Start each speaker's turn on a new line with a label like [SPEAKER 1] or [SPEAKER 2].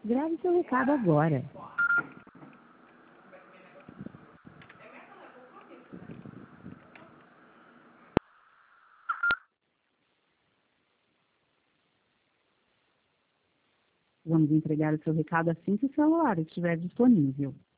[SPEAKER 1] Grave seu recado agora. Vamos entregar o seu recado assim que o celular estiver disponível.